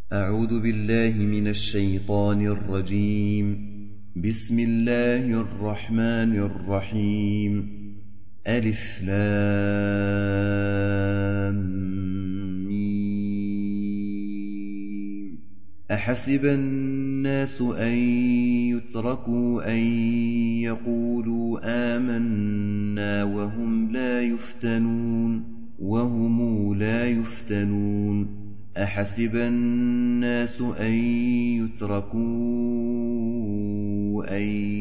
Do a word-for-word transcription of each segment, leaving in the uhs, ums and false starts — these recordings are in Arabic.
أعوذ بالله من الشيطان الرجيم. بسم الله الرحمن الرحيم. ألف لام ميم. أحسب الناس أن يتركوا أن يقولوا آمنا وهم لا يفتنون وهم لا يفتنون أحسب الناس أن يتركوا أن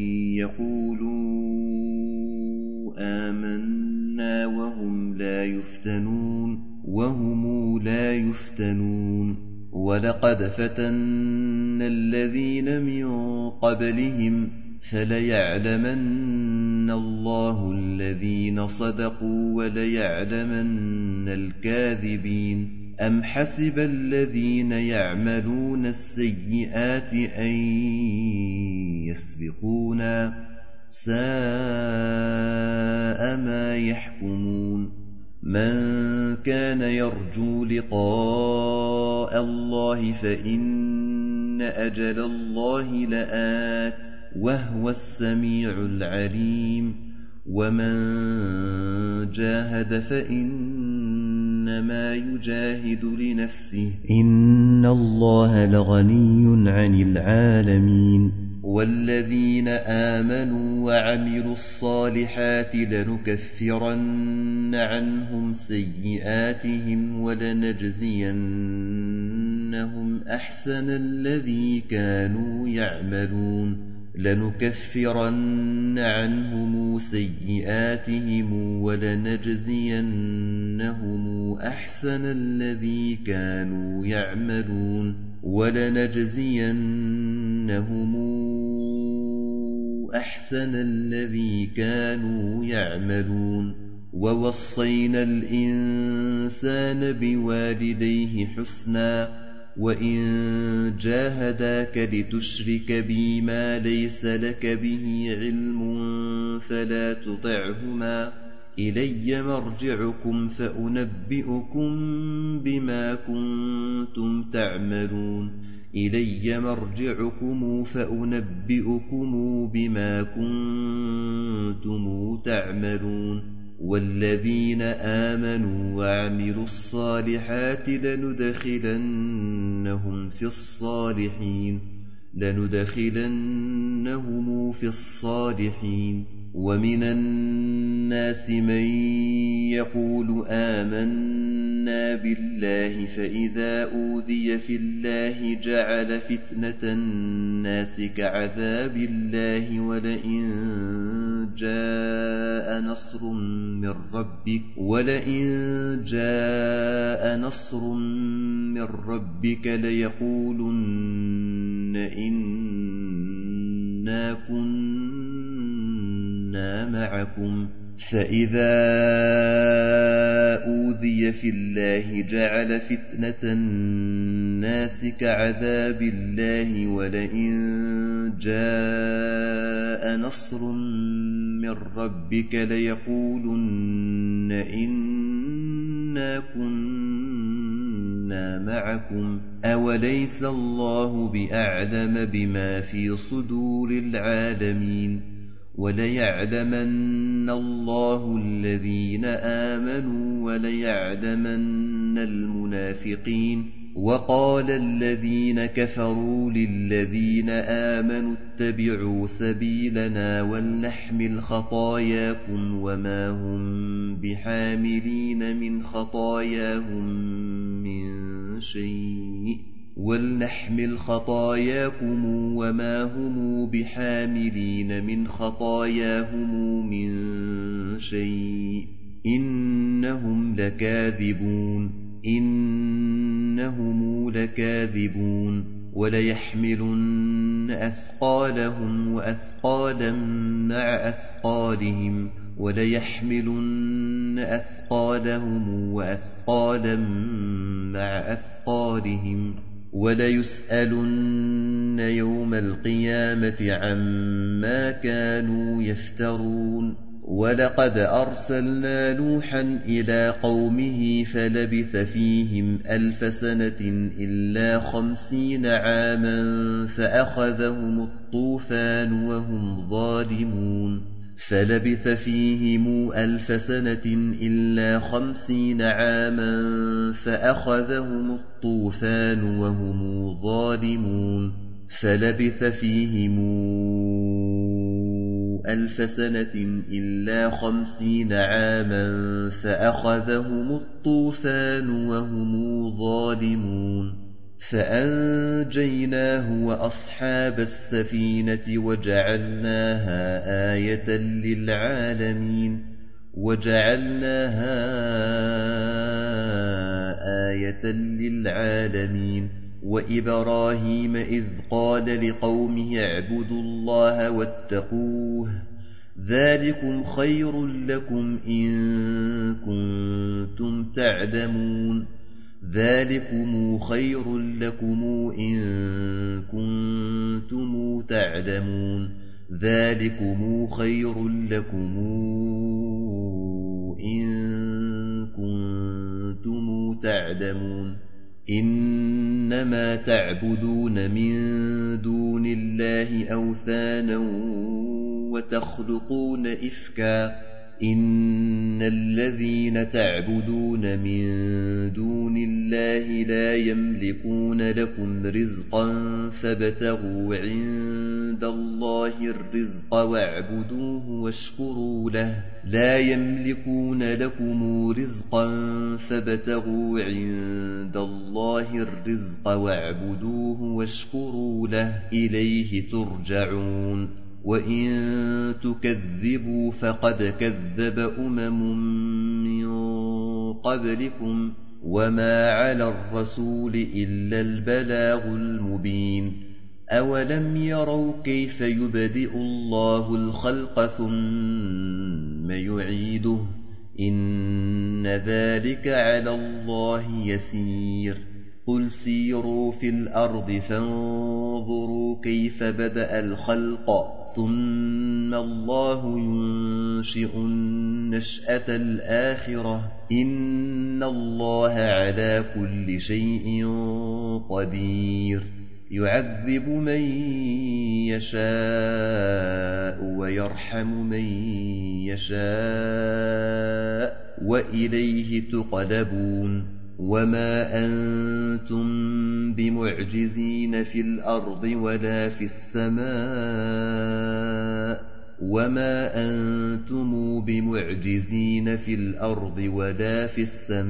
يقولوا آمنا وهم لا يفتنون وهم لا يفتنون ولقد فتنا الذين من قبلهم فليعلمن الله الذين صدقوا وليعلمن الكاذبين. أم حسب الذين يعملون السيئات أن يسبقونا ساء ما يحكمون. من كان يرجو لقاء الله فإن أجل الله لآت وهو السميع العليم. ومن جاهد فإنما يجاهد لنفسه إن الله لغني عن العالمين. والذين آمنوا وعملوا الصالحات لنكفرن عنهم سيئاتهم ولنجزينهم أحسن الذي كانوا يعملون لنكفرن عنهم سيئاتهم ولنجزينهم أحسن الذي كانوا يعملون ولنجزينهم أحسن الذي كانوا يعملون. ووصينا الإنسان بوالديه حسنا وإن جاهداك لتشرك بي ما ليس لك به علم فلا تطعهما إلي مرجعكم فأنبئكم بما كنتم تعملون إلي مرجعكم فأنبئكم بما كنتم تعملون. والذين آمنوا وعملوا الصالحات لندخلنهم في الصالحين لندخلنهم في الصالحين. ومن الناس من يقول آمنا بالله فإذا أوذي في الله جعل فتنة الناس كعذاب الله ولئن جاء نصر من ربك ولئن جاء نصر من ربك ليقولن إنا كنا معكم فإذا أوذي في الله جعل فتنة الناس كعذاب الله ولئن جاء نصر من ربك ليقولن إنا كنا معكم أوليس الله بأعلم بما في صدور العالمين. وليعلمن الله الذين آمنوا وليعلمن المنافقين. وقال الذين كفروا للذين آمنوا اتبعوا سبيلنا ولنحمل خطاياكم وما هم بحاملين من خطاياهم من شيء ولنحمل خطاياكم وما هم بحاملين من خطاياهم من شيء إنهم لكاذبون إنهم لكاذبون. وليحملن أثقالهم وأثقالا مع أثقالهم وليحملن أثقالهم وأثقالا مع أثقالهم وليسألن يوم القيامة عما كانوا يفترون. ولقد أرسلنا نوحا إلى قومه فلبث فيهم ألف سنة إلا خمسين عاما فأخذهم الطوفان وهم ظالمون فلبث فيهم ألف سنة إلا خمسين عاما فأخذهم الطوفان وهم ظالمون فلبث فيهم ألف سنة إلا خمسين عاما فأخذهم الطوفان وهم ظالمون فأنجيناه وأصحاب السفينة وجعلناها آية للعالمين وجعلناها آية للعالمين وإبراهيم إذ قال لقومه اعبدوا الله واتقوه ذلكم خير لكم إن كنتم تعلمون ذلكم خير لكم إن كنتم تعلمون ذلكم خير لكم إن كنتم تعلمون إنما تعبدون من دون الله أوثانا وتخلقون إفكا إن الذين تعبدون من دون الله لا يملكون لكم رزقا فابتغوا عند الله الرزق واعبدوه واشكروا له لا يملكون لكم رزقا فابتغوا عند الله الرزق واعبدوه واشكروا له إليه ترجعون وإن تكذبوا فقد كذب أمم من قبلكم وما على الرسول إلا البلاغ المبين أولم يروا كيف يبدئ الله الخلق ثم يعيده إن ذلك على الله يسير قل سيروا في الأرض فانظروا كيف بدأ الخلق ثم الله ينشئ النشأة الآخرة إن الله على كل شيء قدير يعذب من يشاء ويرحم من يشاء وإليه تقلبون وما أنتم بمعجزين في الأرض ولا في السماء وما أنتم بمعجزين في الأرض ولا في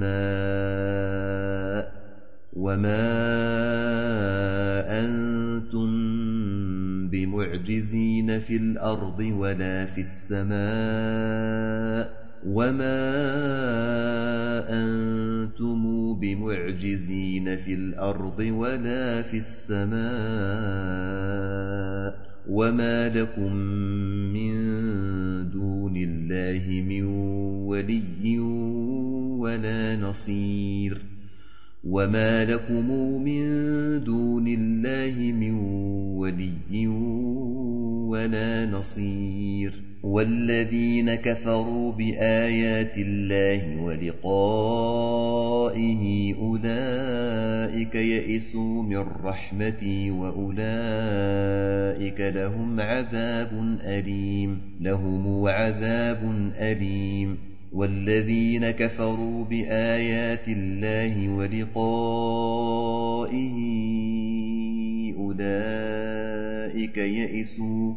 السماء وما أنتم بمعجزين في الأرض ولا في السماء وما أنتم بمعجزين في الأرض ولا في السماء وما لكم من دون الله من ولي ولا نصير وما لكم من دون الله من ولي ولا نصير والذين كفروا بآيات الله ولقائه أولئك يئسوا من رحمتي وأولئك لهم عذاب أليم لهم عذاب أليم والذين كفروا بآيات الله ولقائه أولئك يئسوا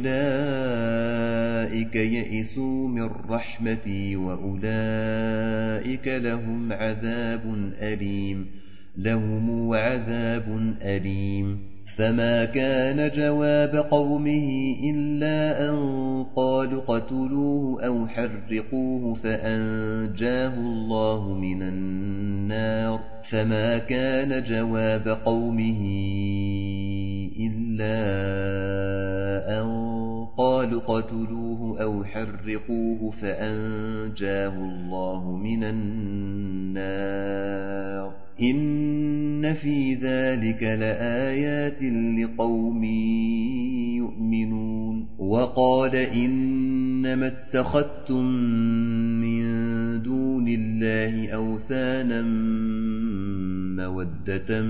أولئك يئسوا من رحمتي وأولئك لهم عذاب أليم لهم عذاب أليم فما كان جواب قومه إلا أن قالوا قتلوه أو حرقوه فأنجاه الله من النار فما كان جواب قومه إلا أن قالوا قتلوه أو حرقوه فأنجاه الله من النار إن في ذلك لآيات لقوم يؤمنون وقال إنما اتخذتم من دون الله أوثانا مودة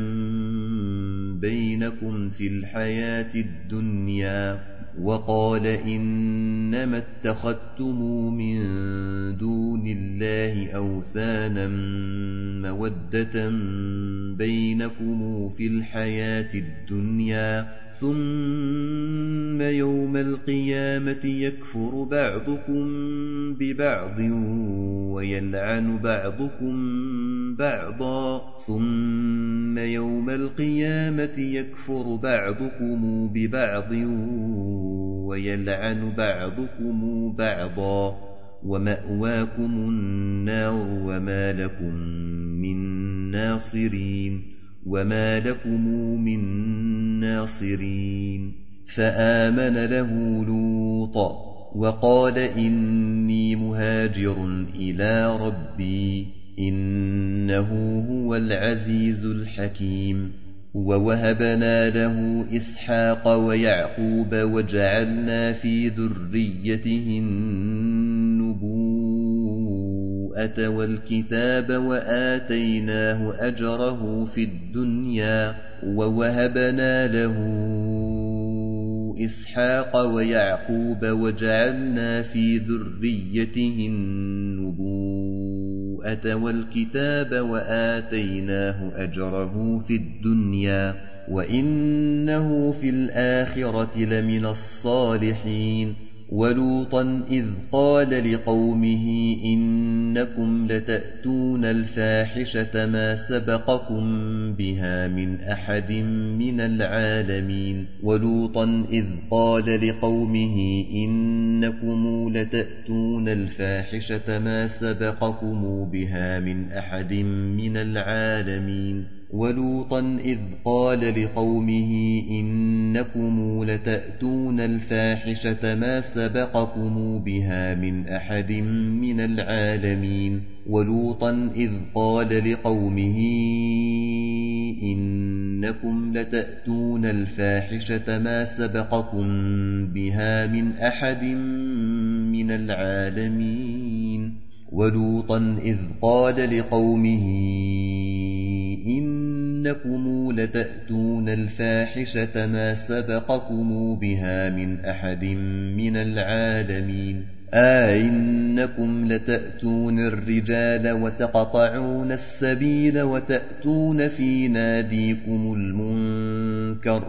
بينكم في الحياة الدنيا وقال إنما اتخذتم من دون الله أوثانا مودة بينكم في الحياة الدنيا ثم يوم القيامة يكفر بعضكم ببعض ويلعن بعضكم بعضا ثم يوم القيامة يكفر بعضكم ببعض ويلعن بعضكم بعضا ومأواكم النار وما لكم من ناصرين وما لكم من ناصرين فآمن له لوط وقال إني مهاجر إلى ربي إنه هو العزيز الحكيم ووهبنا له إسحاق ويعقوب وجعلنا في ذريته النبوءة والكتاب وآتيناه أجره في الدنيا ووهبنا له إسحاق ويعقوب وجعلنا في ذريته النبوءة والكتاب وآتيناه أجره في الدنيا وإنه في الآخرة لمن الصالحين ولوطا إذ قال لقومه إنكم لتأتون الفاحشة ما سبقكم بها من أحد من العالمين ولوطا إذ قال لقومه إنكم لتأتون الفاحشة ما سبقكم بها من أحد من العالمين ولوطا إذ قال لقومه إنكم لتأتون الفاحشة ما سبقكم بها من أحد من العالمين ولوطا إذ قال لقومه إنكم لتأتون الفاحشة ما سبقكم بها من أحد من العالمين ولوطا إذ قال لقومه إنكم لتأتون الفاحشة ما سبقكم بها من أحد من العالمين أئنكم لتأتون الرجال وتقطعون السبيل وتأتون في ناديكم المنكر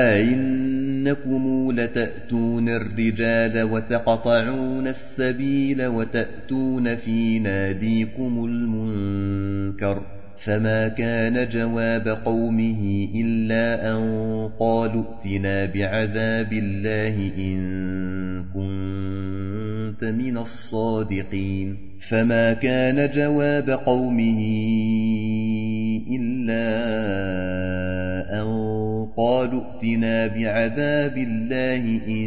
أئنكم لتأتون الرجال وتقطعون السبيل وتأتون في ناديكم المنكر فما كان جواب قومه إلا أن قالوا ائتنا بعذاب الله إن كنت من الصادقين فما كان جواب قومه إلا أن قالوا ائتنا بعذاب الله إن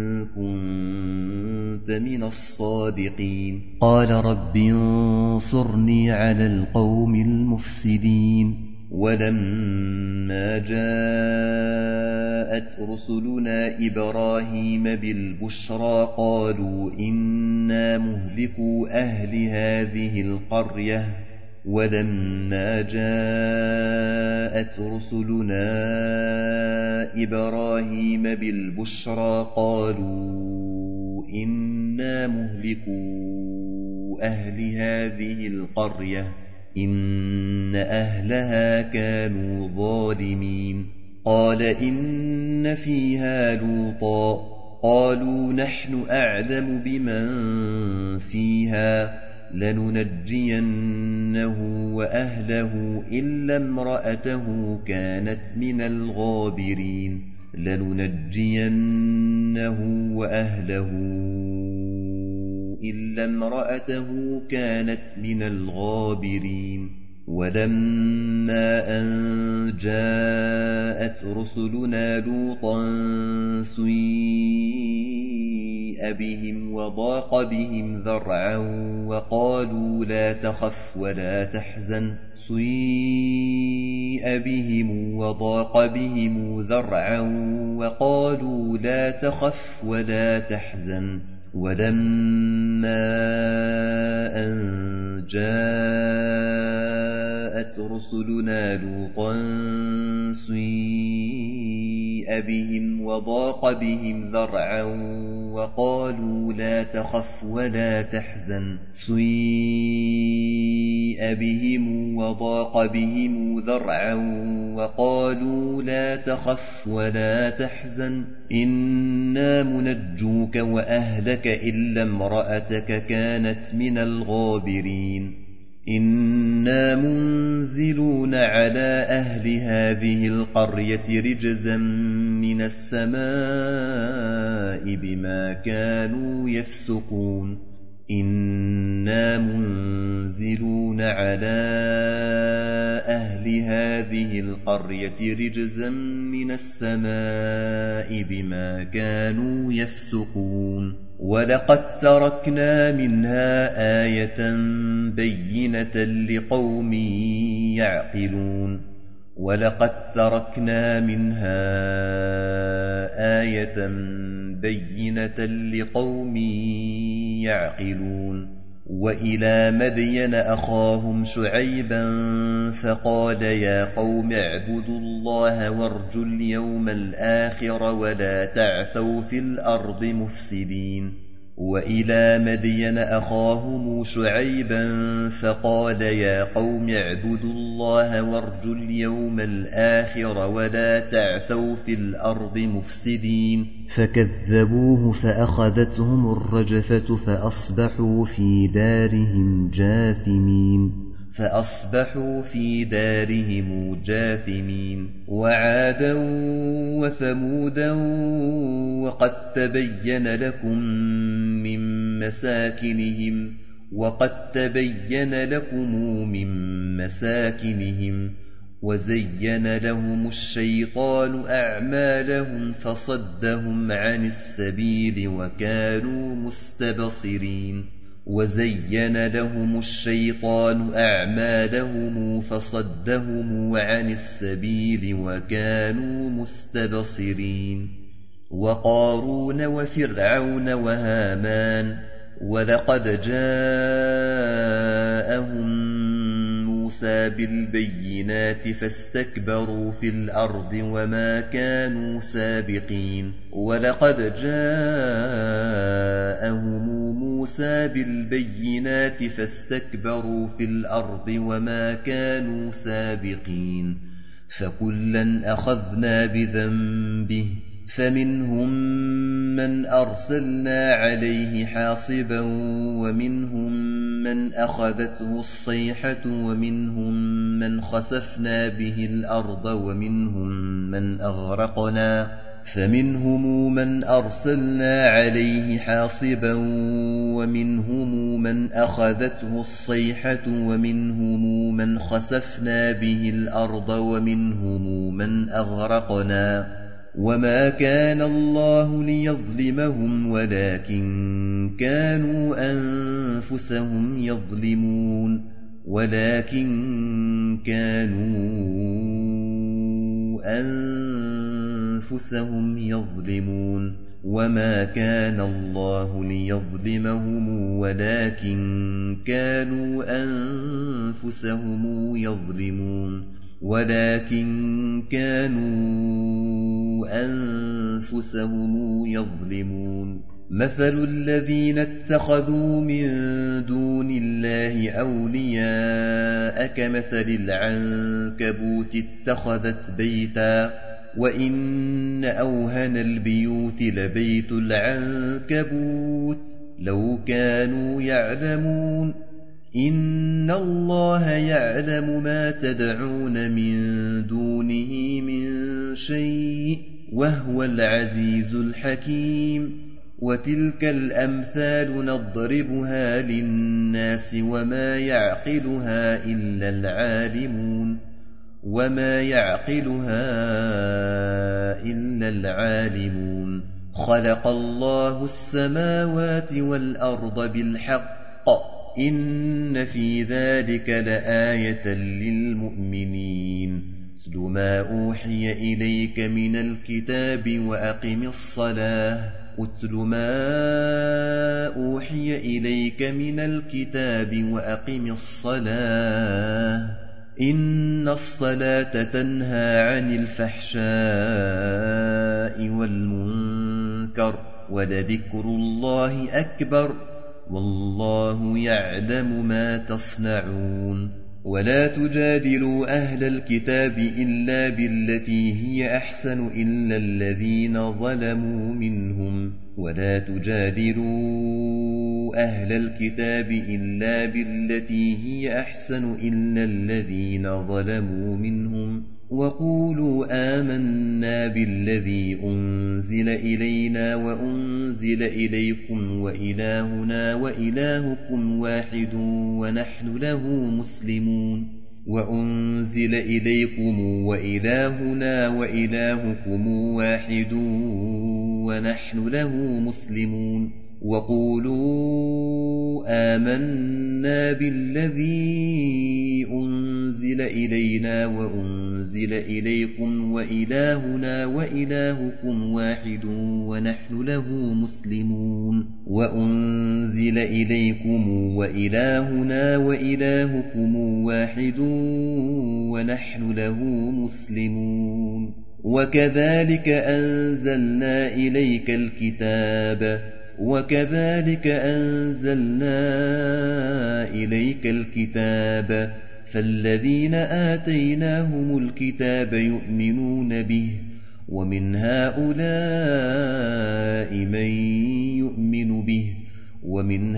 كنت من الصادقين قال رب انصرني على القوم المفسدين ولما جاءت رسلنا إبراهيم بالبشرى قالوا إنا مهلكو أهل هذه القرية ولما جاءت رسلنا إبراهيم بالبشرى قالوا إنا مهلكو أهل هذه القرية إن أهلها كانوا ظالمين قال إن فيها لوطا قالوا نحن أعلم بمن فيها لننجينه وأهله إلا امرأته كانت من الغابرين لننجينه وأهله إلا امرأته كانت من الغابرين ولما أن جاءت رسلنا لوطا سيء سيء بهم وضاق بهم ذرعا وقالوا لا تخف ولا تحزن سيء بهم وضاق بهم ذرعا وقالوا لا تخف ولا تحزن ولما أن جاءت رسلنا لوطا سيء بهم وضاق بهم ذرعا وقالوا لا تخف ولا تحزن سيء بهم وضاق بهم ذرعا وقالوا لا تخف ولا تحزن إنا منجوك وأهلك إلا امرأتك كانت من الغابرين إنا منزلون على أهل هذه القرية رجزا من السماء بما كانوا يفسقون إنا منزلون على أهل هذه القرية رجزا من السماء بما كانوا يفسقون ولقد تركنا منها آية بينة لقوم يعقلون ولقد تركنا منها آية بينة لقوم يعقلون وإلى مدين أخاهم شعيبا فقال يا قوم اعبدوا الله وارجوا اليوم الآخر ولا تعثوا في الأرض مفسدين وإلى مدين أخاهم شعيبا فقال يا قوم اعبدوا الله وارجوا اليوم الآخر ولا تعثوا في الأرض مفسدين فكذبوه فأخذتهم الرجفة فأصبحوا في دارهم جاثمين فأصبحوا في دارهم جاثمين وعادا وثمودا وقد تبين لكم من مساكنهم وقد تبين لكم من مساكنهم وزين لهم الشيطان أعمالهم فصدهم عن السبيل وكانوا مستبصرين وزين لهم الشيطان أعمالهم فصدهم عن السبيل وكانوا مستبصرين وقارون وفرعون وهامان ولقد جاءهم موسى بالبينات فاستكبروا في الأرض وما كانوا سابقين ولقد جاءهم موسى بالبينات فاستكبروا في الأرض وما كانوا سابقين فكلا أخذنا بذنبه فمنهم من أرسلنا عليه حاصبا ومنهم من أخذته الصيحة ومنهم من خسفنا به الأرض ومنهم من أغرقنا فمنهم من أرسلنا عليه حاصبا ومنهم من أخذته الصيحة ومنهم من خسفنا به الأرض ومنهم من أغرقنا وما كان الله ليظلمهم ولكن كانوا أنفسهم يظلمون ولكن كانوا أنفسهم يظلمون وما كان الله ليظلمهم ولكن كانوا أنفسهم يظلمون ولكن كانوا أنفسهم يظلمون مثل الذين اتخذوا من دون الله أولياء كمثل العنكبوت اتخذت بيتا وإن أوهن البيوت لبيت العنكبوت لو كانوا يعلمون إن الله يعلم ما تدعون من دونه من شيء وهو العزيز الحكيم وتلك الأمثال نضربها للناس وما يعقلها إلا العالمون وما يعقلها إلا العالمون خلق الله السماوات والأرض بالحق إن في ذلك لآية للمؤمنين اتل ما أوحي إليك من الكتاب وأقم الصلاة اتل ما أوحي إليك من الكتاب وأقم الصلاة إن الصلاة تنهى عن الفحشاء والمنكر ولذكر الله أكبر والله يعلم ما تصنعون ولا تجادلوا أهل الكتاب إلا بالتي هي أحسن إلا الذين ظلموا منهم ولا تجادلوا أهل الكتاب إلا بالتي هي أحسن إلا الذين ظلموا منهم وقولوا آمنا بالذي أنزل إلينا وأنزل إليكم وإلهنا وإلهكم واحد ونحن له مسلمون وأنزل إليكم وإلهنا وإلهكم واحد ونحن له مسلمون وقولوا آمنا بالذي أنزل إلينا وأنزل إليكم وإلهنا وإلهكم واحد ونحن له مسلمون وأنزل إليكم وإلهنا وإلهكم واحد ونحن له مسلمون وكذلك أنزلنا إليك الكتاب وكذلك أنزلنا إليك الكتاب فالذين آتيناهم الكتاب يؤمنون به ومن هؤلاء من يؤمن به ومن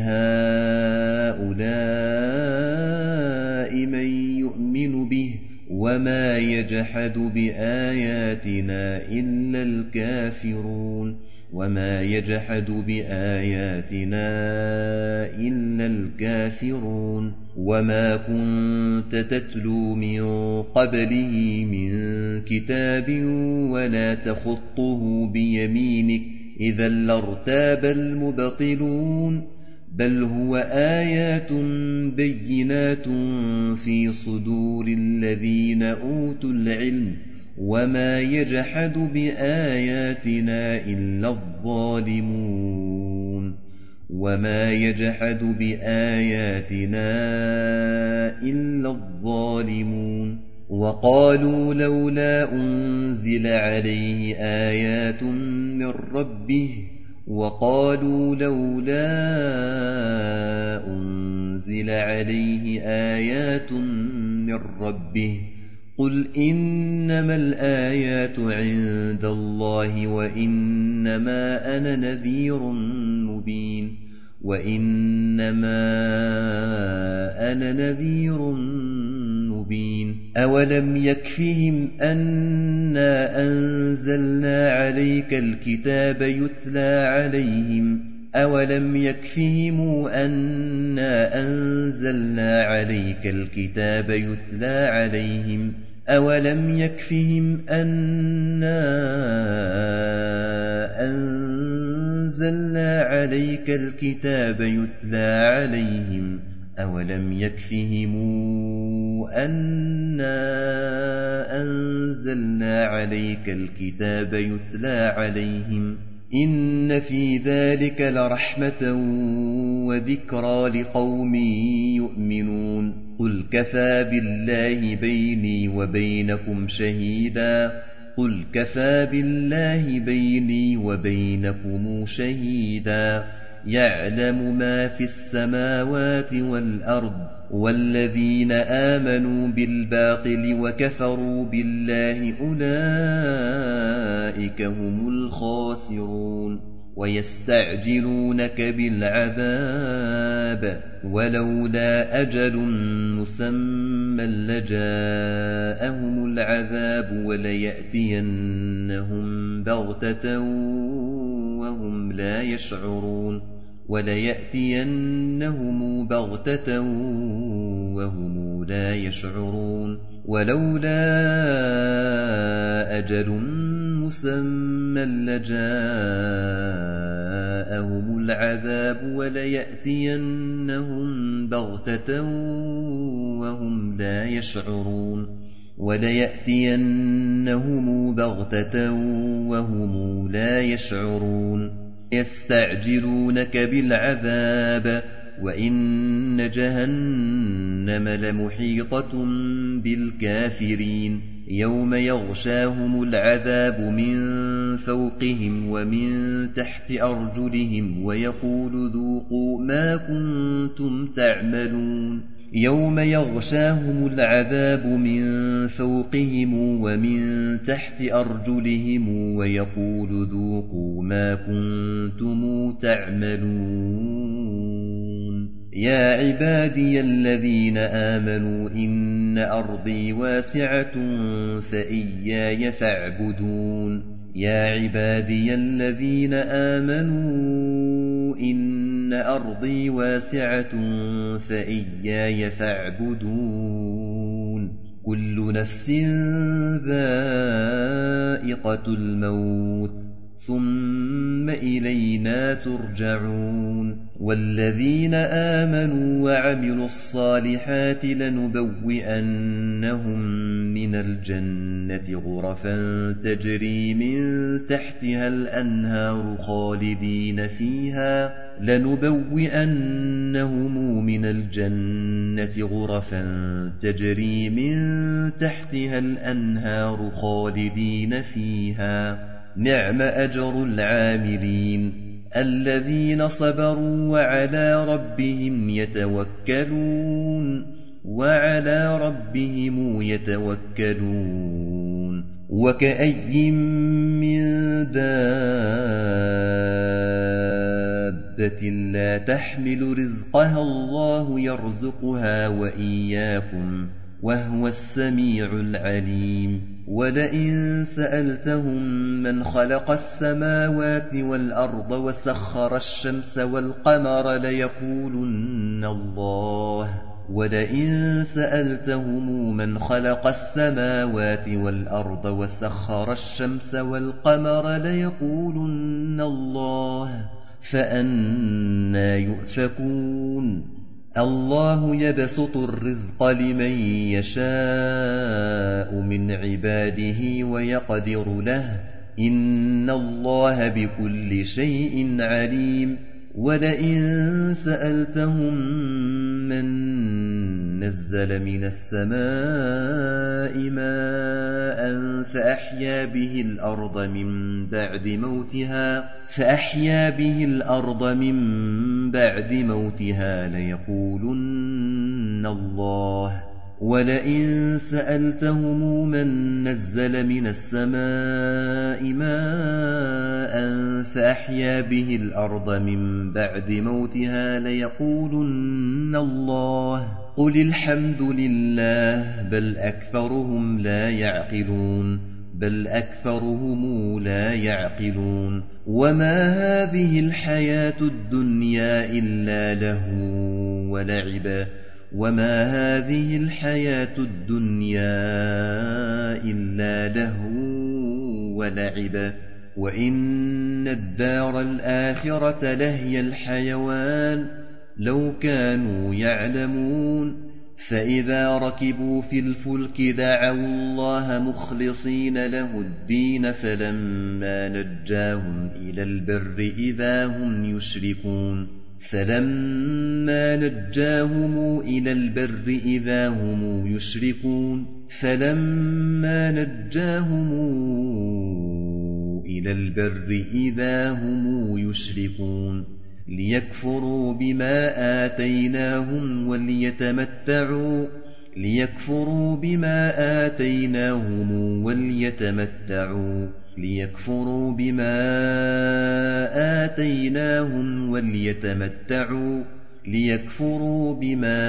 هؤلاء من يؤمن به وما يجحد بآياتنا إلا الكافرون وما يجحد بآياتنا إلا الكافرون وما كنت تتلو من قبله من كتاب ولا تخطه بيمينك إذا لارتاب المبطلون بل هو آيات بينات في صدور الذين أوتوا العلم وما يجحد بآياتنا إلا الظالمون وما يجحد بآياتنا إلا الظالمون وقالوا لولا أنزل عليه آيات من ربه وقالوا لولا أنزل عليه آيات من ربه قل إنما الآيات عند الله وإنما أنا نذير مبين وإنما أنا نذير مبين أولم يكفهم أنا أنزلنا عليك الكتاب يتلى عليهم أولم يكفهم أنا أنزلنا عليك الكتاب يتلى عليهم أولم يكفهم أنا أنزلنا عليك الكتاب يتلى عليهم أولم يكفهم أنا أنزلنا عليك الكتاب يتلى عليهم إن في ذلك لرحمة وذكرى لقوم يؤمنون قل كفى بالله بيني وبينكم شهيدا قل كفى بالله بيني وبينكم شهيدا يعلم ما في السماوات والأرض والذين آمنوا بالباطل وكفروا بالله أولئك هم الخاسرون ويستعجلونك بالعذاب ولولا أجل مسمى لجاءهم العذاب وليأتينهم بغتة وهم لا يشعرون وليأتينهم بغتة وهم لا يشعرون ولولا أجل مسمى لجاءهم العذاب وليأتينهم بغتة وهم لا يشعرون وليأتينهم بغتة وهم لا يشعرون يستعجلونك بالعذاب وإن جهنم لمحيطة بالكافرين يوم يغشاهم العذاب من فوقهم ومن تحت أرجلهم ويقول ذوقوا ما كنتم تعملون يوم يغشاهم العذاب من فوقهم ومن تحت أرجلهم ويقول ذوقوا ما كنتم تعملون يا عبادي الذين آمنوا إن أرضي واسعة فإياي فاعبدون يا عبادي الذين آمنوا إن أرضي واسعة فإياي فاعبدون كل نفس ذائقة الموت ثم إلينا ترجعون والذين آمنوا وعملوا الصالحات لنبوئنهم من الجنة غرفا تجري من تحتها الأنهار خالدين فيها لنبوئنهم من الجنة غرفا تجري من تحتها الأنهار خالدين فيها نعم أجر العاملين الذين صبروا وعلى ربهم يتوكلون وعلى ربهم يتوكلون وكأي من دابة لا تحمل رزقها الله يرزقها وإياكم وهو السميع العليم ولئن سألتهم من خلق السماوات والأرض وسخر الشمس والقمر ليقولن الله ولئن سألتهم من خلق السماوات والأرض وسخر الشمس والقمر ليقولن الله فأنى يؤفكون الله يبسط الرزق لمن يشاء من عباده ويقدر له إن الله بكل شيء عليم ولئن سألتهم من نزل من السماء ماء فأحيا به الأرض من بعد موتها فأحيا به الأرض من بعد موتها ليقولن الله ولئن سألتهم من نزل من السماء ماء فأحيا به الأرض من بعد موتها ليقولن الله قل الحمد لله بل أكثرهم لا يعقلون بل أكثرهم لا يعقلون وما هذه الحياة الدنيا إلا لهو ولعب وما هذه الحياة الدنيا إلا لهو ولعب وإن الدار الآخرة لهي الحيوان لو كانوا يعلمون فإذا ركبوا في الفلك دعوا الله مخلصين له الدين فلما نجاهم إلى البر إذا هم يشركون فلما نجاهم إلى البر إذا هم يشركون فلما نجاهم إلى البر إذا هم يشركون ليكفروا بما آتيناهم وليتمتعوا ليكفروا بما آتيناهم وليتمتعوا ليكفروا بما آتيناهم وليتمتعوا ليكفروا بما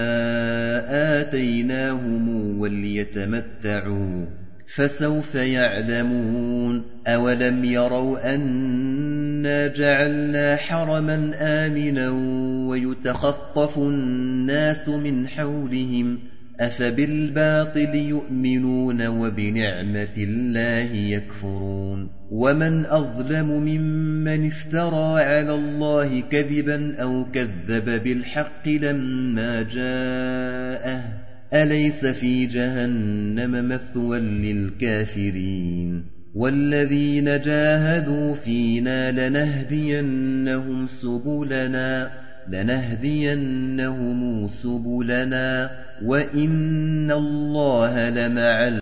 آتيناهم وليتمتعوا فسوف يعلمون أولم يروا أنا جعلنا حرما آمنا ويتخطف الناس من حولهم أفبالباطل يؤمنون وبنعمة الله يكفرون ومن أظلم ممن افترى على الله كذبا أو كذب بالحق لما جاءه أليس في جهنم مثوى للكافرين والذين جاهدوا فينا لنهدينهم سبلنا لنهدينهم سبلنا وإن الله لمع